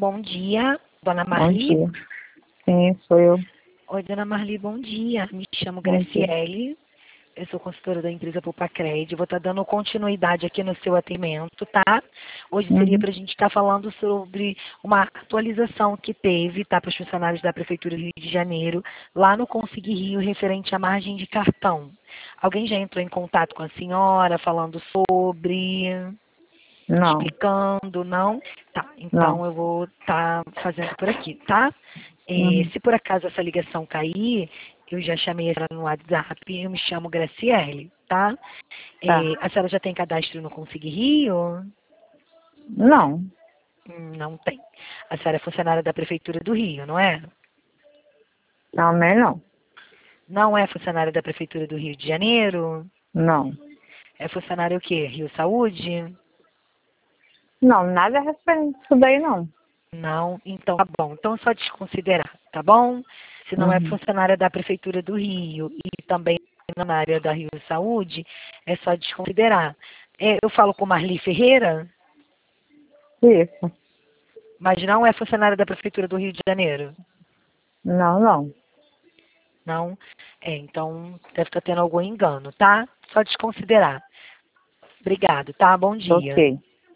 Bom dia, dona Bom Marli. dia. Sim, sou eu. Oi, dona Marli, bom dia. Me chamo Bom dia. Graciele. Eu sou consultora da empresa Pupacred. Vou estar dando continuidade aqui no seu atendimento, tá? Hoje seria para a gente estar falando sobre uma atualização que teve, tá, para os funcionários da Prefeitura do Rio de Janeiro, lá no Consig Rio, referente à margem de cartão. Alguém já entrou em contato com a senhora, falando sobre, Não, explicando, não? Tá, não. então eu vou estar fazendo por aqui, tá? Uhum. Se por acaso essa ligação cair, eu já chamei ela no WhatsApp, eu me chamo Graciele, tá? Tá. A senhora já tem cadastro no Consig Rio? Não, Não tem. A senhora é funcionária da Prefeitura do Rio, não é? também não. Não é funcionária da Prefeitura do Rio de Janeiro? Não. É funcionária o quê? Rio Saúde? Não, nada referente a isso daí, não. Não? Então tá bom. Então é só desconsiderar, tá bom? Se não é Uhum. funcionária da Prefeitura do Rio e também na área da Rio Saúde, é só desconsiderar. Eu falo com Marli Ferreira, Isso. mas não é funcionária da Prefeitura do Rio de Janeiro. Não, não. Não? Então deve estar tendo algum engano, tá? Só desconsiderar. Obrigado, tá? Bom dia. Ok.